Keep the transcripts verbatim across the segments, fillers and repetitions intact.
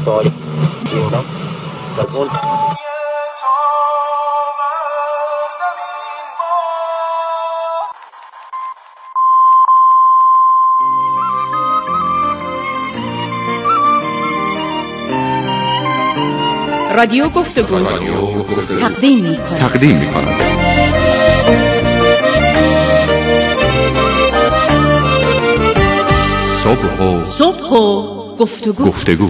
متعالی اینا از اون رادیو گفتگو تقدیم می‌کند تقدیم می‌کند صبح و صبح و گفتگو گفتگو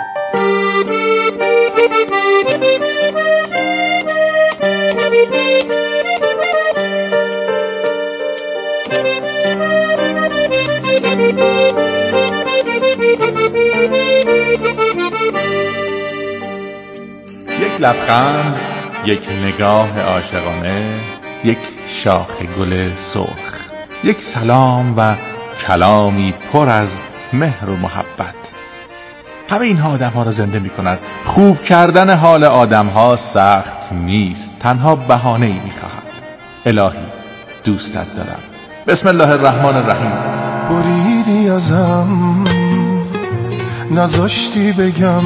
یک لبخند، یک نگاه عاشقانه، یک شاخ گل سرخ، یک سلام و کلامی پر از مهر و محبت. همه اینها آدم ها را زنده می کند. خوب کردن حال آدم ها سخت نیست، تنها بهانه ای می خواهد. الهی دوستت دارم. بسم الله الرحمن الرحیم. بریدی ازم نذاشتی بگم،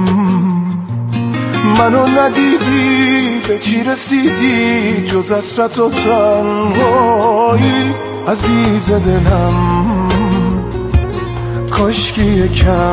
منو ندیدی به چی رسیدی جز حسرت و تنهایی. عزیز دلم کاشکی یکم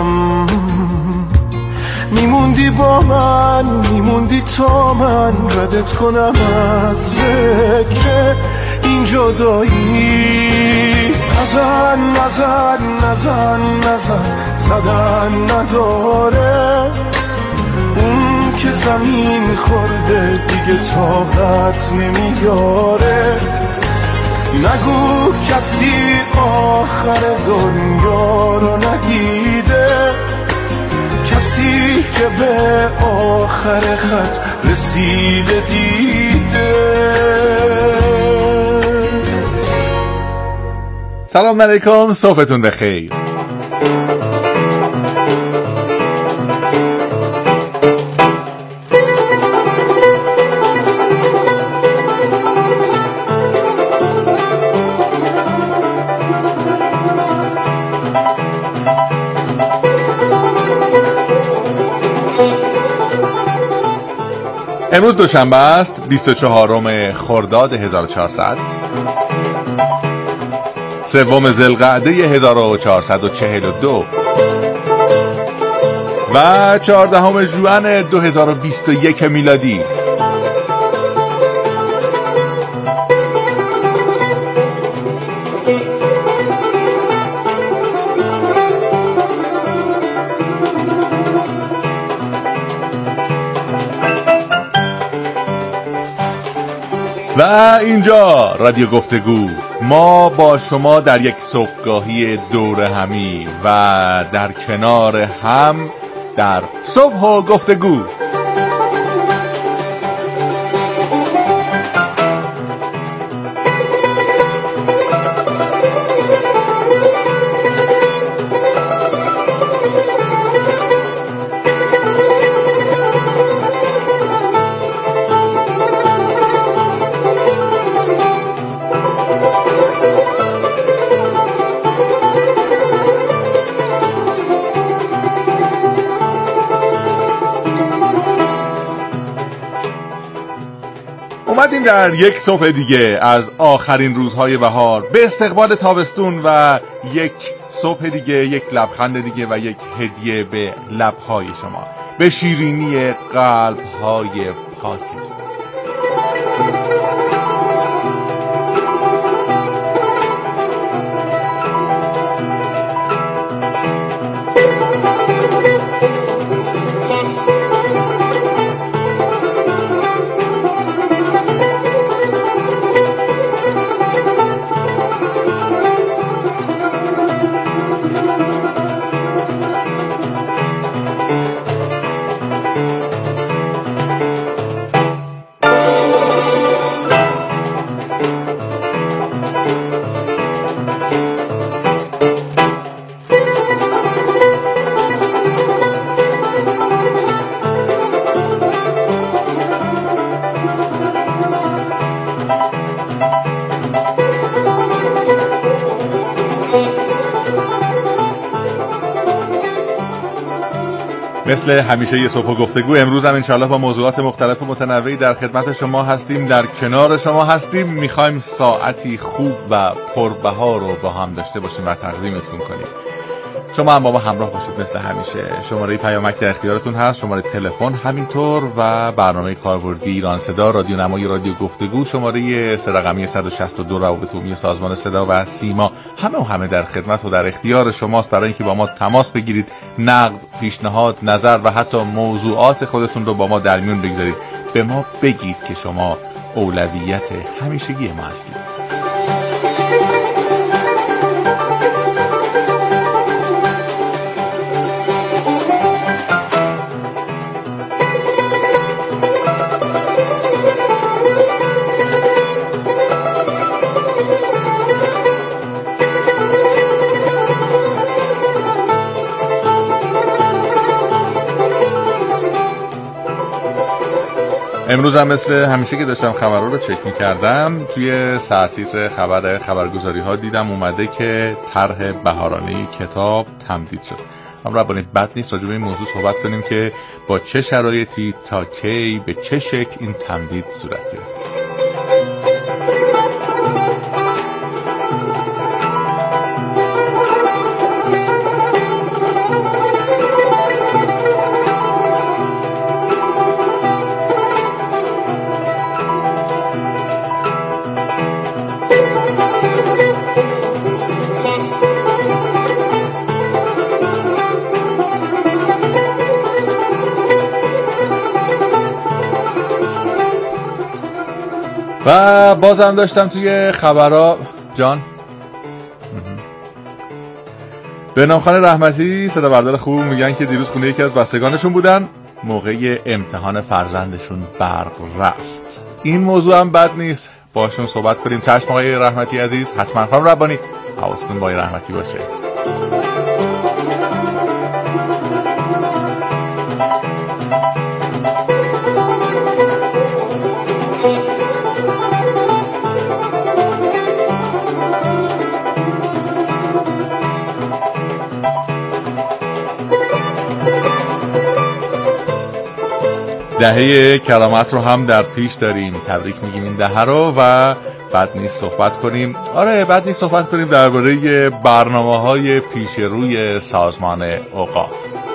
میموندی با من، میموندی تا من ردت کنم از فکر این جدایی. نزن نزن نزن نزن زدن نداره، اون که زمین خورده دیگه طاقت نمیاره. نگو کسی آخر دنیا رو ندیده، کسی که به آخر خط رسیده دیده. سلام علیکم، صبحتون بخیر. امروز دوشنبه است، بیست و چهارم خرداد هزار و چهارصد، سوم ذوالقعده هزار و چهارصد و چهل و دو و چهاردهم ژوئن دو هزار و بیست و یک میلادی. و اینجا رادیو گفتگو، ما با شما در یک صبحگاهی دور همی و در کنار هم در صبح و گفتگو. اومدیم در یک صبح دیگه از آخرین روزهای بهار به استقبال تابستون و یک صبح دیگه، یک لبخند دیگه و یک هدیه به لبهای شما، به شیرینی قلبهای پاکتون. مثل همیشه یه صبح گفتگو امروز هم انشالله با موضوعات مختلف و متنوعی در خدمت شما هستیم، در کنار شما هستیم. میخوایم ساعتی خوب و پربها رو با هم داشته باشیم و تقدیمتون کنیم. شما هم با ما همراه باشید مثل همیشه. شماره پیامک در اختیارتون هست، شماره تلفن همینطور و برنامه کاربردی ایران صدا، رادیو نمای رادیو گفتگو، شماره سه رقمی صد و شصت و دو روابط عمومی سازمان صدا و سیما، همه و همه در خدمت و در اختیار شماست برای اینکه با ما تماس بگیرید، نقد، پیشنهاد، نظر و حتی موضوعات خودتون رو با ما در میون بگذارید. به ما بگید که شما اولویت همیشگی ما هستید. امروز هم مثل همیشه که داشتم خبرها رو چک می‌کردم، توی سرتیتر خبر خبرگزاری ها دیدم اومده که طرح بهارانه کتاب تمدید شد. هم ربانی بد نیست راجع به این موضوع صحبت کنیم که با چه شرایطی تا کی به چه شکل این تمدید صورت گرفت. و بازم داشتم توی خبرها جان بهنامخان رحمتی صدا بردار خوب میگن که دیروز خونه یکی از بستگانشون بودن، موقع امتحان فرزندشون برق رفت. این موضوع هم بد نیست، باشون صحبت کنیم. چشم آقای رحمتی عزیز، حتما خانم ربانی حواستون با آقای رحمتی باشه. دهه کرامت رو هم در پیش داریم، تبریک میگیم این دهه رو و بد نیست صحبت کنیم. آره بد نیست صحبت کنیم درباره برنامه‌های پیش روی سازمان اوقاف.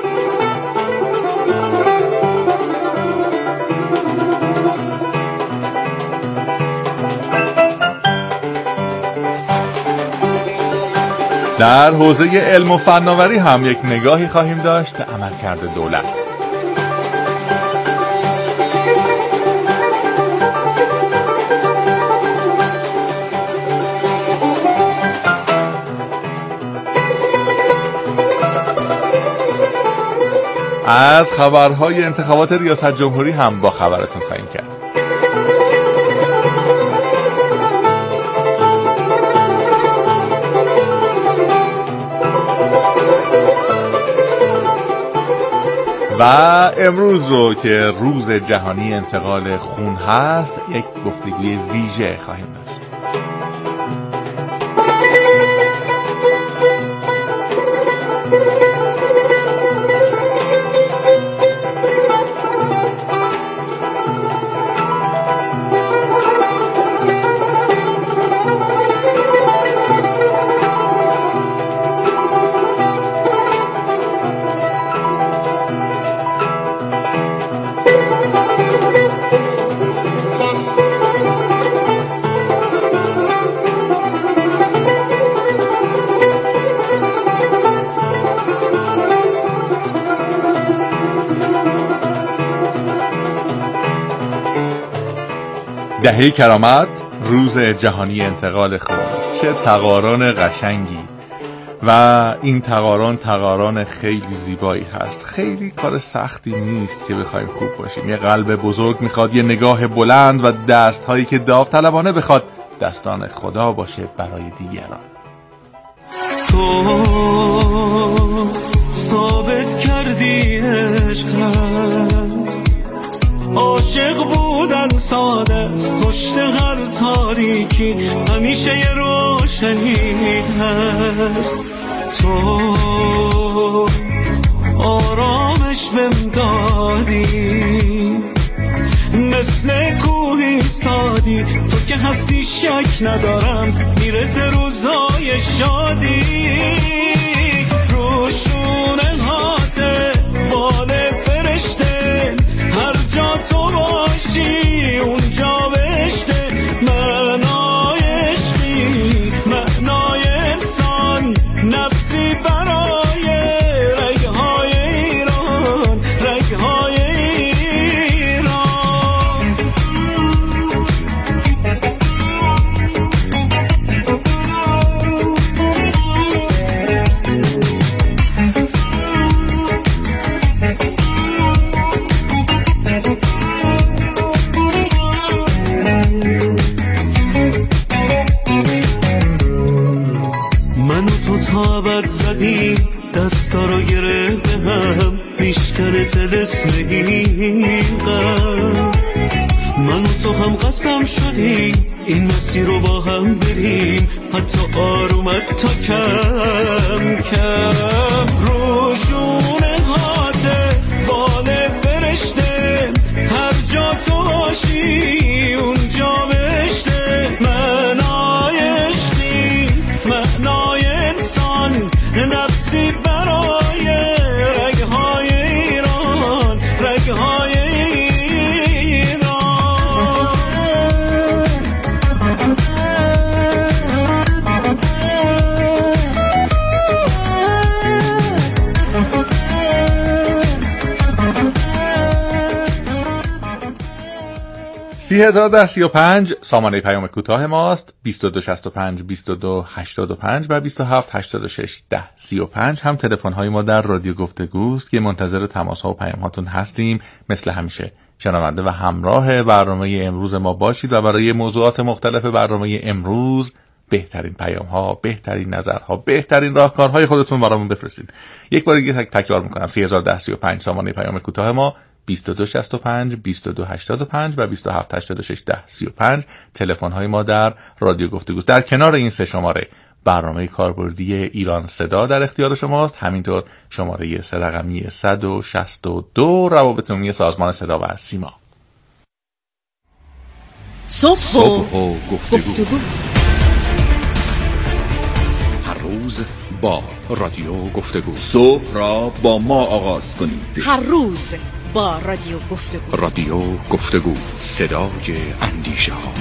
در حوزه علم و فناوری هم یک نگاهی خواهیم داشت به عملکرد دولت. از خبرهای انتخابات ریاست جمهوری هم با خبرتون خواهیم کرد. و امروز رو که روز جهانی انتقال خون هست، یک گفتگوی ویژه خواهیم داشت. دهه کرامت، روز جهانی انتقال خون. چه تقارن قشنگی و این تقارن تقارن خیلی زیبایی هست. خیلی کار سختی نیست که بخوایم خوب باشیم. یه قلب بزرگ میخواد، یه نگاه بلند و دستهایی که داوطلبانه بخواد دستان خدا باشه برای دیگران. تو ثابت کردی عشق عاشق بودن ساده است، پشت هر تاریکی همیشه یه روشنی هست. تو آرامش به حالم دادی، مثل کوه ایستادی، تو که هستی شک ندارم میرسه روزای شادی. روشونه هاته بال فرشته، هر جا تو باشی اونجا بهشته. معنای عشقی، معنای انسان، نفسی برای رگهای ایران، رگهای ایران. تابت زدیم دستا رو گرفته هم، میشکنه تلسم این غم. من و تو هم قسم شدیم این مسیر رو با هم بریم، حتی آروم حتی کم کم. روشونه هاته بال فرشته، هر جا تو باشی اونجا بهشته. معنای عشقی، معنای انسان، نفسی برای رگهای ایران، رگهای ایران. سی هزار ده سی و پنج سامانه پیام کوتاه ماست. بیست و دو شصت و پنج بیست و دو هشتاد و پنج و بیست و هفت هشتاد و شش ده سی و پنج هم تلفن های ما در رادیو گفتگوست که منتظر تماس ها و پیام هاتون هستیم. مثل همیشه شنونده و همراه برنامه امروز ما باشید و برای موضوعات مختلف برنامه امروز بهترین پیام ها، بهترین نظرها، بهترین راهکارهای خودتون برامون بفرستید. یک بار دیگه تکرار میکنم: سی هزار ده سی و پنج سامانه پیام کوتاه ما، بیست و دو شصت و پنج بیست و دو هشتاد و پنج و بیست و هفت هشتاد و شش ده سی و پنج تلفن های ما در رادیو گفتگو. در کنار این سه شماره برنامه کاربردی ایران صدا در اختیار شماست، همینطور شماره سه رقمی صد و شصت و دو روابط عمومی سازمان صدا و سیما. صبح و گفتگو. هر روز با رادیو گفتگو. صبح را با ما آغاز کنید. هر روز با رادیو گفتگو. رادیو گفتگو، صدای اندیشه ها.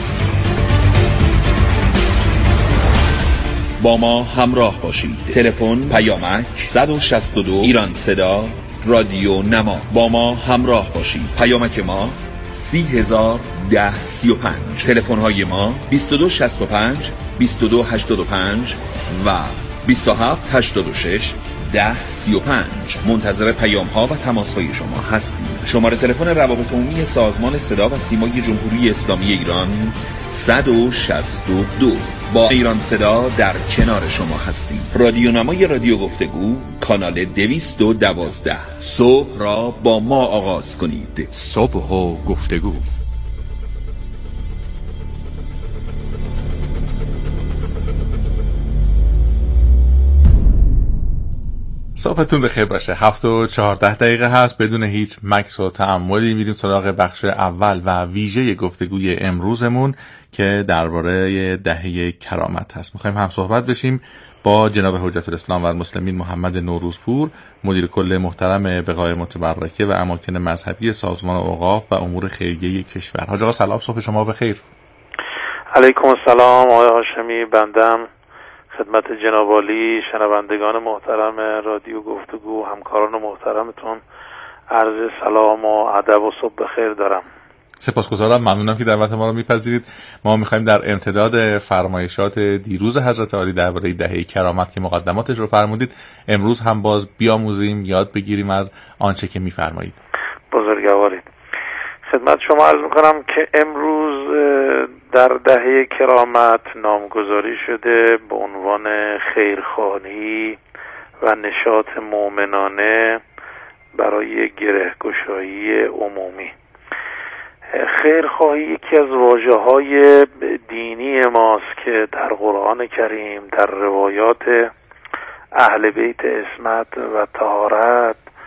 با ما همراه باشید. تلفن پیامک صد و شصت و دو ایران صدا رادیو نما. با ما همراه باشید. پیامک ما سی هزار ده سی و پنج. تلفن های ما بیست و دو شصت و پنج بیست و دو هشتاد و پنج و بیست و هفت هشتاد و شش ده سی و پنج. منتظر پیام ها و تماس های شما هستیم. شماره تلفن روابط عمومی سازمان صدا و سیمای جمهوری اسلامی ایران صد و شصت و دو. با ایران صدا در کنار شما هستیم. رادیو نمای رادیو گفتگو، کانال دویست و دوازده. صبح را با ما آغاز کنید. صبح و گفتگو. صبحتون بخیر باشه. هفت و چهارده دقیقه هست. بدون هیچ مکث و تأملی میریم سراغ بخش اول و ویژه گفتگوی امروزمون که درباره دهه کرامت هست. میخوایم هم صحبت بشیم با جناب حجت الاسلام و المسلمین محمد نوروزپور، مدیر کل محترم بقای متبرکه و اماکن مذهبی سازمان اوقاف و امور خیریه کشور. حاج آقا سلام، صبح شما بخیر. علیکم السلام آقای هاشمی. بندم خدمت جناب عالی، شنوندگان محترم رادیو گفتگو، همکاران محترمتون عرض سلام و ادب و صبح بخیر دارم. سپاسگزارم، ممنونم که دعوت ما رو میپذیرید. ما میخوایم در امتداد فرمایشات دیروز حضرت عالی درباره دهه کرامت که مقدماتش رو فرمودید، امروز هم باز بیاموزیم، یاد بگیریم از آنچه که میفرمایید. بزرگوارید. خدمت شما عرض میکنم که امروز در دهه کرامت نامگذاری شده به عنوان خیرخواهی و نشاط مؤمنانه برای گره‌گشایی عمومی. خیرخواهی یکی از واژه‌های دینی ماست که در قرآن کریم، در روایات اهل بیت عصمت و طهارت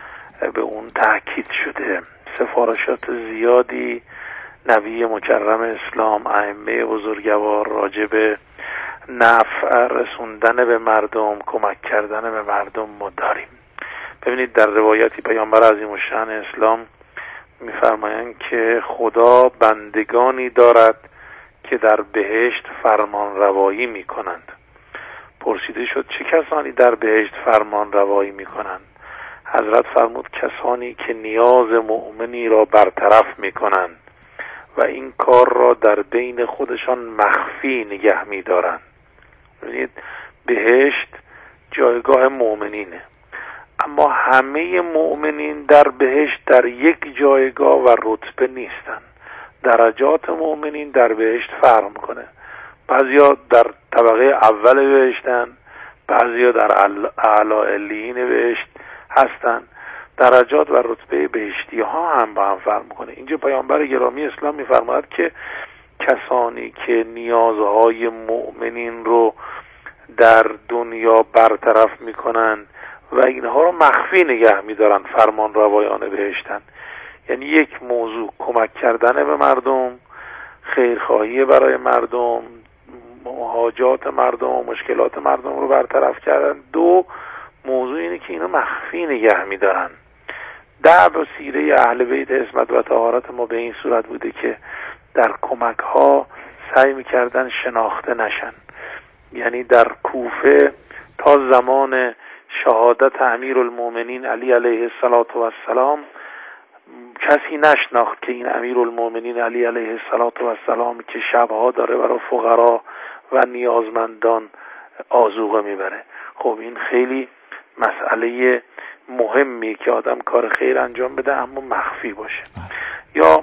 به اون تاکید شده. سفارشات زیادی نبی مکرم اسلام، ائمه بزرگوار راجع به نفع رسوندن به مردم، کمک کردن به مردم ما داریم. ببینید در روایتی پیامبر عظیم الشأن اسلام میفرمایند که خدا بندگانی دارد که در بهشت فرمان روایی میکنند. پرسیده شد چه کسانی در بهشت فرمان روایی میکنند؟ حضرت فرمود کسانی که نیاز مؤمنی را برطرف میکنند و این کار را در بین خودشان مخفی نگه میدارند. ببینید بهشت جایگاه مؤمنینه، اما همه مؤمنین در بهشت در یک جایگاه و رتبه نیستن. درجات مؤمنین در بهشت فرق میکنه. بعضیا در طبقه اول بهشتن، بعضیا در اعلی علیین بهشت هستن. درجات و رتبه بهشتی ها هم با هم فرق میکنه. اینجا پیامبر گرامی اسلام میفرماید که کسانی که نیازهای مؤمنین رو در دنیا برطرف میکنن و اینها رو مخفی نگه میدارن فرمان روایان بهشتن. یعنی یک موضوع کمک کردن به مردم، خیرخواهی برای مردم، حاجات مردم و مشکلات مردم رو برطرف کردن. دو موضوع اینه که اینو مخفی نگه میدارن. دعو و سیره اهل بیت عصمت و طهارت ما به این صورت بوده که در کمک ها سعی میکردن شناخته نشن. یعنی در کوفه تا زمان شهادت امیرالمومنین علی علیه السلام کسی نشناخت که این امیرالمومنین علی علیه السلام که شبها داره برای فقرا و نیازمندان آذوقه میبره. خب این خیلی مسئله مهمی که آدم کار خیر انجام بده اما مخفی باشه. یا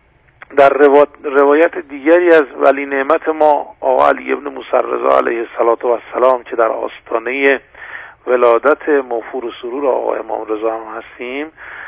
در روایت دیگری از ولی نعمت ما آقا علی ابن موسی رضا علیه السلام که در آستانه ولادت موفور و سرور آقا امام رضا هم هستیم،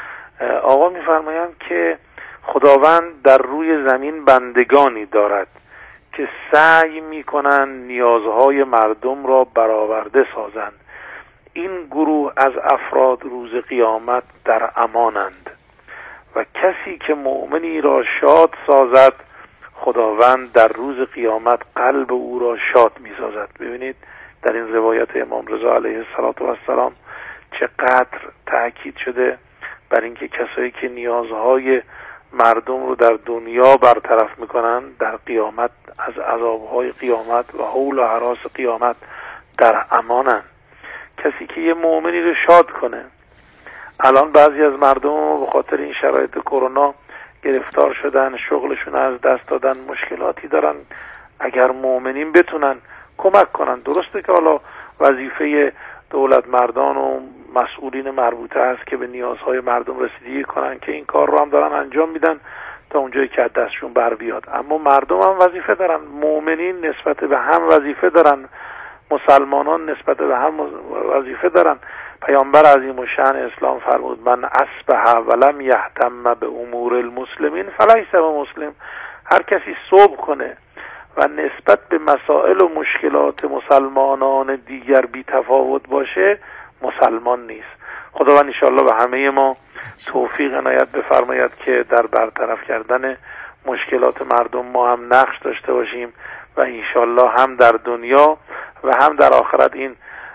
آقا میفرمایند که خداوند در روی زمین بندگانی دارد که سعی میکنن نیازهای مردم را برآورده سازند. این گروه از افراد روز قیامت در امانند و کسی که مؤمنی را شاد سازد خداوند در روز قیامت قلب او را شاد میسازد. ببینید در این روایت امام رضا علیه السلام چقدر تأکید شده بر اینکه کسایی که نیازهای مردم رو در دنیا برطرف میکنن در قیامت از عذابهای قیامت و حول و هراس قیامت در امانن. کسی که یه مؤمنی رو شاد کنه. الان بعضی از مردم به خاطر این شرایط کرونا گرفتار شدن، شغلشون از دست دادن، مشکلاتی دارن. اگر مؤمنین بتونن کمک کنن، درسته که حالا وظیفه دولت مردان و مسئولین مربوطه است که به نیازهای مردم رسیدگی کنن که این کار رو هم دارن انجام میدن تا اونجایی که از دستشون بر بیاد، اما مردم هم وظیفه دارن. مؤمنین نسبت به هم وظیفه دارن، مسلمانان نسبت به هم وظیفه دارن. پیامبر عظیم الشأن اسلام فرمود من اصبح ولم یهتم به امور المسلمین فلیس بمسلم. هر کسی صبح کنه و نسبت به مسائل و مشکلات مسلمانان دیگر بی تفاوت باشه مسلمان نیست. خداوند انشاءالله به همه ما توفیق عنایت بفرماید که در برطرف کردن مشکلات مردم ما هم نقش داشته باشیم و انشاءالله هم در دنیا و هم در آخرت این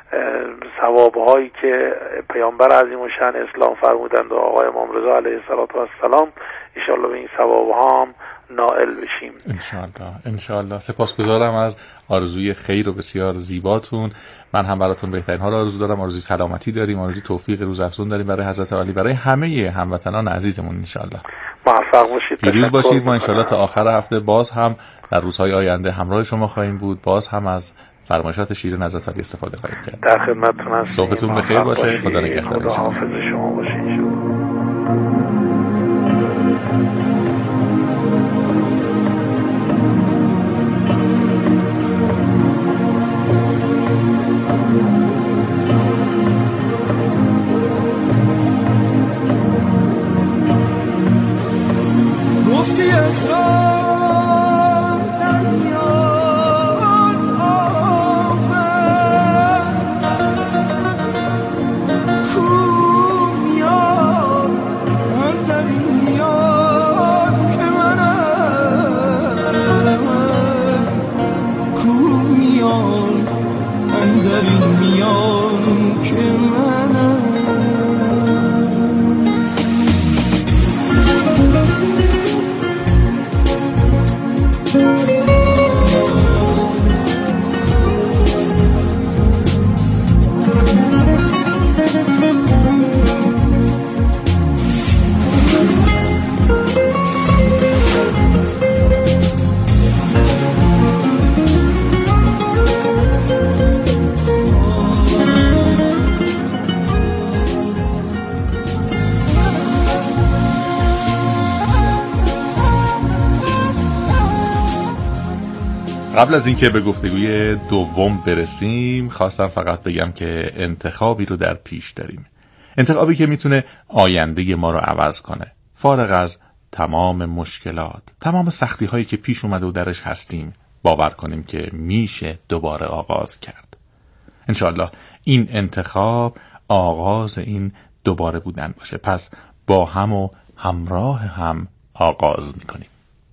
ثوابهایی که پیامبر عظیم الشأن اسلام فرمودند و آقای امام رضا علیه السلام انشاءالله به این ثوابها هم نائل بشیم انشاءالله. انشاءالله. سپاسگزارم از آرزوی خیر و بسیار زیباتون. من هم براتون بهترین ها رو آرزو دارم. آرزوی سلامتی داریم، آرزوی توفیق روز افزون داریم برای حضرت علی، برای همه هموطنان عزیزمون. انشاءالله موفق باشید، پیروز باشید. ما انشاءالله تا آخر هفته باز هم در روزهای آینده همراه شما خواهیم بود، باز هم از فرمایشات شیرین حضرت علی استفاده خواهیم کرد. در خدمتتون هستیم. صحبتون بخیر باشه. خدا نگهدار. خدا حافظ شما باشه. گفتی اسرار در میان آفر کو میان قبل از اینکه به گفتگوی دوم برسیم خواستم فقط بگم که انتخابی رو در پیش داریم، انتخابی که میتونه آینده ما رو عوض کنه، فارغ از تمام مشکلات، تمام سختی هایی که پیش اومده و درش هستیم. باور کنیم که میشه دوباره آغاز کرد. انشالله این انتخاب آغاز این دوباره بودن باشه. پس با هم و همراه هم آغاز میکنیم.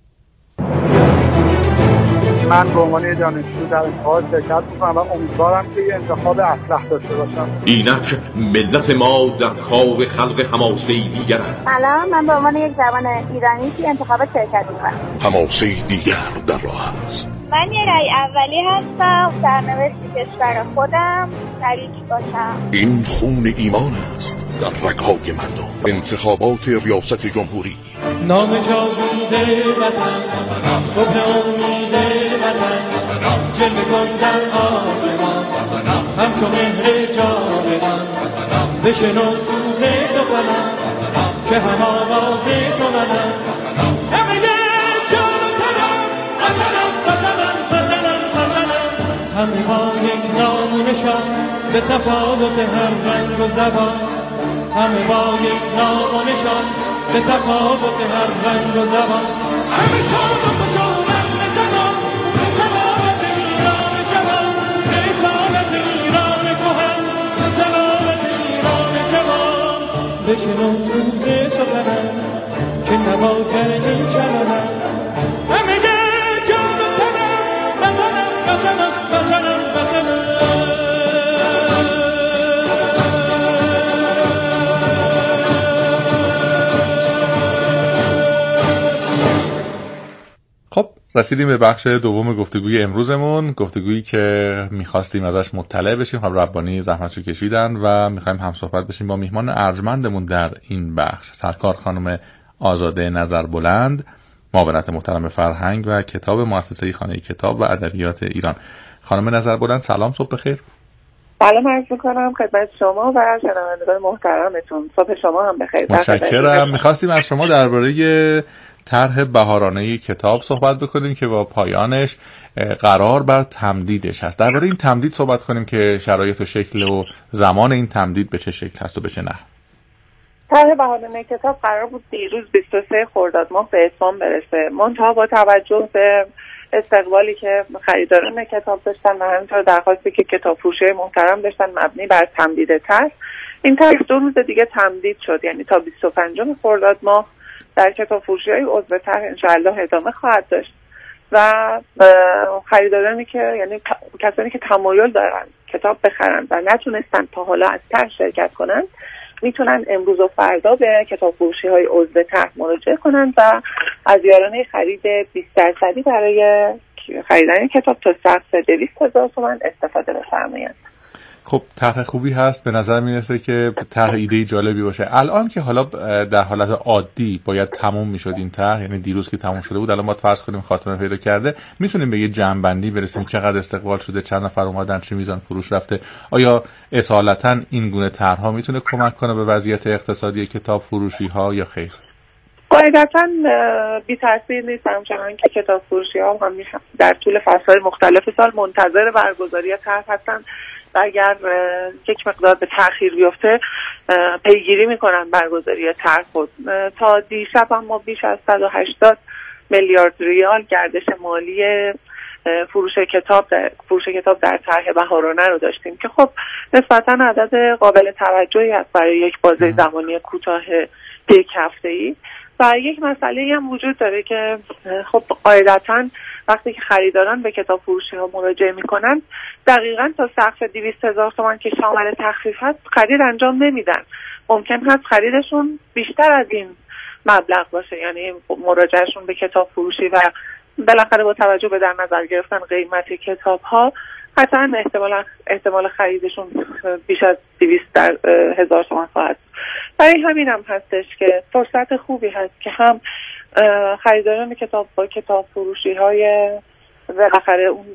من به عنوان دانشجو در انتخاب شرکت میکنم و امیدوارم که یه انتخاب اصلح داشته باشم. اینک ملت ما در خواب خلق حماسه دیگر است. سلام، من به عنوان یک جوان ایرانی که انتخاب شرکت میکنم. حماسه دیگر در راه است. من یه رای اولی هستم، سرنوشت کشور خودم شریک باشم. این خون ایمان است در رگ‌های مردم. انتخابات ریاست جمهوری. نام جاوید وطن، صبح امید وطن، جلوه کن در آسمان، همچون مهر جاودان، بشنو سوز سخنم که هم آواز تو منم. همه جان و تنم، وطنم وطنم وطنم وطنم، همه با یک نام و نشان، به تفاوت هر رنگ و زبان، همه با یک نام و نشان، به تفاوت هر رنگ و زبان، همه شاد و خوشامد به زمان، به سلامت ایران جوان، به اصالت ایران کهن، به سلامت ایران جوان. بشنو سوز سخنم که نواگر این چمنم، همه جان و تنم، وطنم وطنم وطنم وطنم. خب رسیدیم به بخش دوم گفتگوی امروزمون، گفتگویی که میخواستیم ازش مطلع بشیم. خب ربانی زحمتشو کشیدن و میخوایم هم صحبت بشیم با میهمان ارجمندمون در این بخش، سرکار خانم آزاده نظربلند، معاونت محترم فرهنگ و کتاب مؤسسه خانه کتاب و ادبیات ایران. خانم نظربلند سلام، صبح بخیر. سلام عرض می‌کنم خدمت شما و شنوندگان محترمتون. صبح شما هم بخیر. متشکرم. میخواستیم از شما درباره طرح بهارانه کتاب صحبت بکنیم که با پایانش قرار بر تمدیدش هست. درباره این تمدید صحبت کنیم که شرایط و شکل و زمان این تمدید به چه شکل هست و به چه نحو. طرح بهارانه کتاب قرار بود دیروز بیست و سه خرداد ماه به اتمام برسه، منتها با توجه به استقبالی که خریداران کتاب داشتن و همینطور درخواستی که کتاب فروشی محترم داشتن مبنی بر تمدید طرح، این طرح دو روز دیگه تمدید شد، یعنی تا بیست و پنجم خرداد ماه در کتاب فروشی‌های عضو طرح انشاءالله ادامه خواهد داشت و خریدارانی که یعنی کسانی که تمایل دارن کتاب بخرن و نتونستن تا حالا از طرح شرکت کنن میتونن امروز و فردا به کتاب فروشی‌های عضو طرح مراجعه کنن و از یارانه خرید بیست درصدی برای خریدن کتاب تا سقف دویست هزار تومان استفاده بفرمایند. خب طرح خوبی هست، به نظر میرسه که طرح ایده جالبی باشه. الان که حالا در حالت عادی باید تموم میشد این طرح، یعنی دیروز که تموم شده بود، الان باید فرض کنیم خاتمه پیدا کرده، میتونیم به یه جمع‌بندی برسیم چقدر استقبال شده، چند نفر اومدن، چه میزان فروش رفته؟ آیا اصالتا این گونه طرح‌ها میتونه کمک کنه به وضعیت اقتصادی کتاب فروشی ها یا خیر؟ قاعدتاً بی تاثیر نیست، همچنان که کتاب فروشی ها هم در طول فصل‌های مختلف سال منتظر برگزاری طرح هستن و اگر یک مقدار به تأخیر بیفته پیگیری میکنن برگزاری طرح خود. تا دیشب هم ما بیش از صد و هشتاد میلیارد ریال گردش مالی فروش کتاب در فروش کتاب در طرح بهارانه رو داشتیم که خب نسبتاً عدد قابل توجهی است برای یک بازه زمانی کوتاه یک هفته‌ای. و یک مسئله هم وجود داره که خب قاعدتاً وقتی که خریداران به کتاب فروشی ها مراجعه میکنن دقیقاً تا سقف دویست هزار تومان که شامل تخفیف هست خرید انجام نمیدن. ممکن هست خریدشون بیشتر از این مبلغ باشه، یعنی مراجعهشون به کتاب فروشی و بالاخره با توجه به در نظر گرفتن قیمت کتاب ها قطعاً احتمال احتمال خریدشون بیش از دویست هزار تومان خواهد. برای همین هم هستش که فرصت خوبی هست که هم خریداران کتاب با کتاب فروشی های بالاخره اون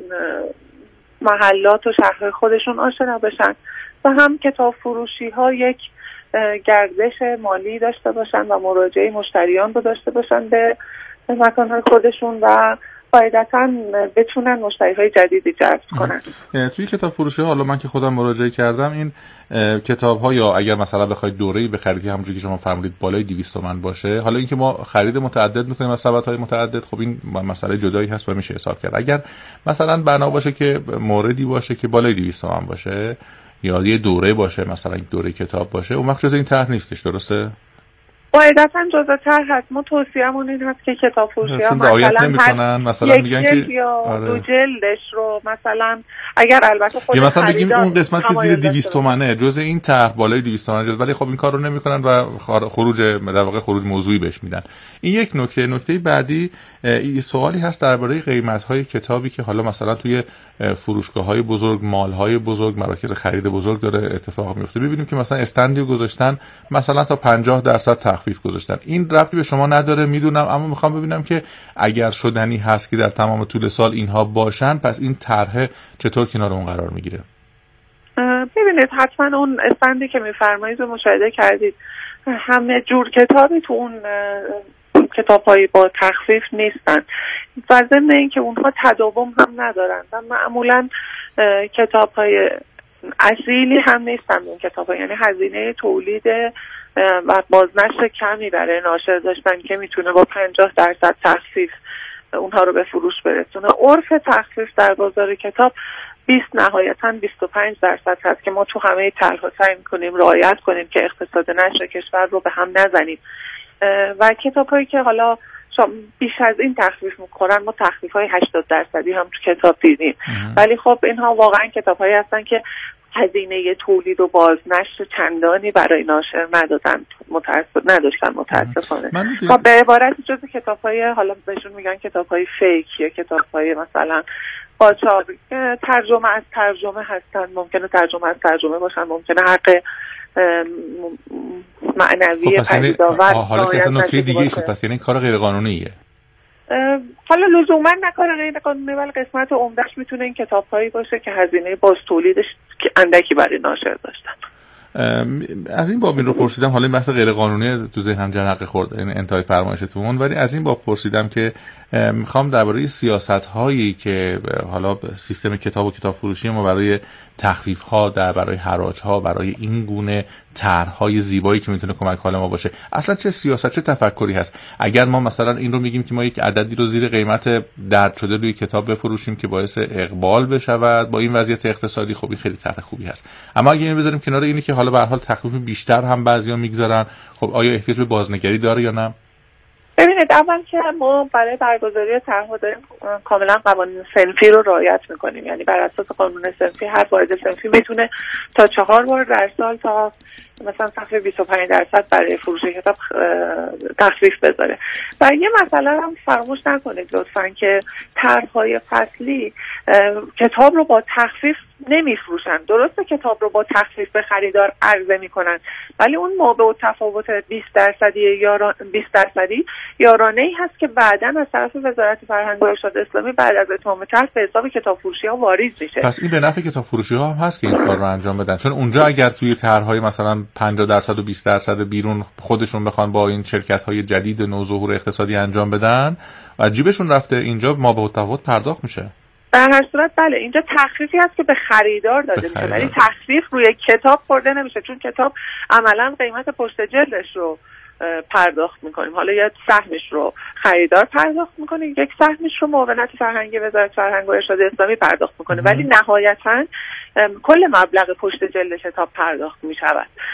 محلات و شهر خودشون آشنا بشن و هم کتاب فروشی ها یک گردش مالی داشته باشن و مراجعه مشتریان رو داشته باشن به مکان‌های خودشون و قاعدتاً بتونن مشتری‌های جدیدی جذب کنن. توی کتاب فروشی حالا من که خودم مراجعه کردم، این کتاب‌ها یا اگر مثلا بخواید دوره‌ای بخرید که همونجوری که شما فرمودید بالای دویست تومن باشه، حالا اینکه ما خرید متعدد می‌کنیم از سبدهای متعدد، خب این مسئله جدایی هست و میشه حساب کرد. اگر مثلا بنا باشه که موردی باشه که بالای دویست تومن باشه یا یه دوره باشه، مثلا یک دوره کتاب باشه، اون وقت جز این طرح نیستش، درسته؟ قاعدتاً جزء طرح هست. ما توصیه‌مون این هست که کتاب فروشی‌ها مثلا مثلا میگن که یا آره. دو جلدش رو مثلا اگر البته خود یا مثلا بگیم اون قسمت که زیر دویست تومنه جزء این طرح بالای دویست تومن، ولی خب این کار رو نمی‌کنن و خروج در واقع خروج موضوعی بهش میدن. این یک نکته. نکته بعدی این سوالی هست درباره قیمت‌های کتابی که حالا مثلا توی فروشگاه‌های بزرگ، مال‌های بزرگ، مراکز خرید بزرگ داره اتفاق میفته. ببینیم که مثلا استندی گذاشتن مثلا تا پنجاه درصد تخفیف گذاشتن. این ربطی به شما نداره میدونم، اما میخوام ببینم که اگر شدنی هست که در تمام طول سال اینها باشن، پس این طرح چطور کنار اون قرار میگیره؟ ببینید حتما اون استندی که میفرمایید رو مشاهده کردید. همه جور کتابی تو اون کتاب‌های با تخفیف نیستن و ضمن اینکه اونها تداوم هم ندارن و معمولا کتاب‌های اصیلی هم نیستن اون کتاب‌ها، یعنی هزینه تولید و بازنشر کمی برای ناشر داشتن که میتونه با پنجاه درصد تخفیف اونها رو به فروش برسونه. عرف تخفیف در بازار کتاب بیست نهایتاً بیست و پنج درصد هست که ما تو همه طرح‌ها سعی می‌کنیم رعایت کنیم که اقتصاد نشر کشور رو به هم نزنیم و کتاب‌هایی که حالا بیش از این تخفیف می‌کنن ما تخفیف‌های هشتاد درصدی هم تو کتاب دیدیم، ولی خب اینها واقعاً کتاب‌هایی هستن که هزینه تولید و بازنشر چندانی برای ناشر ندادن، متاسف نداشتن متاسفانه. خب به عبارت جز کتاب‌های حالا بهشون میگن کتاب‌های فیک یا کتاب‌های مثلا قاچاق، ترجمه از ترجمه هستن، ممکنه ترجمه از ترجمه باشن، ممکنه حق معنوی پدیدآور. حالا که اصلا نکته دیگه شد، پس یعنی کار غیر قانونیه. حالا لزوما نه کار غیر قانونی، ولی قسمت عمدهش میتونه این کتاب‌هایی باشه که هزینه باز تولیدش که اندکی برای ناشر داشتن. از این باب این رو پرسیدم، حالا این بحث غیر قانونی تو ذهنم جرقه خورد این انتهای فرمایشتون، ولی از این باب پرسیدم که میخوام درباره سیاست‌هایی که حالا سیستم کتاب و کتاب فروشی ما برای تخفیف‌ها، در برای حراج‌ها، برای این گونه طرح‌های زیبایی که میتونه کمک حال ما باشه، اصلا چه سیاست، چه تفکری هست؟ اگر ما مثلا این رو میگیم که ما یک عددی رو زیر قیمت درج شده روی کتاب بفروشیم که باعث اقبال بشود با این وضعیت اقتصادی، خب این خیلی طرح خوبی هست. اما اگه این بذاریم کنار اینی که حالا به هر حال تخفیف بیشتر هم بعضیا میگذارن، خب آیا احتیاج به بازنگری داره یا نه؟ ببینید اول که ما برای برگزاری طرح‌ها داریم کاملا قوانین صنفی رو رعایت میکنیم، یعنی بر اساس قانون صنفی هر واحد صنفی میتونه تا چهار بار در سال تا مثلا تخفیف بیست و پنج درصد برای فروش کتاب تخفیف بذاره. و یه مسئله هم فراموش نکنید لطفاً که طرح‌های فصلی کتاب رو با تخفیف نمیفروشن. درسته کتاب رو با تخفیف به خریدار عرضه میکنن، ولی اون موضع و تفاوت بیست درصدی یا بیست درصدی یارانه‌ای هست که بعداً از طرف وزارت فرهنگ و ارشاد اسلامی بعد از اتمام طرح به حساب کتاب فروشی‌ها واریز میشه. پس این به نفع کتاب فروشی‌ها هم هست که این کار رو انجام بدن، چون اونجا اگر توی طرح‌های مثلا پنجاه درصد و بیست درصد بیرون خودشون بخوان با این شرکت‌های جدید نوظهور اقتصادی انجام بدن و جیبشون رفته، اینجا ما به تفاوت پرداخت میشه. در هر صورت بله اینجا تخفیفی هست که به خریدار داده میشه، ولی تخفیف روی کتاب خورده نمیشه، چون کتاب عملا قیمت پشت جلدش رو پرداخت میکنیم. حالا یک سهمش رو خریدار پرداخت میکنه، یک سهمش رو معاونت فرهنگی وزارت فرهنگ و ارشاد اسلامی پرداخت میکنه، ولی نهایتا کل مبلغ پشت جلد کتاب پرداخت میشود.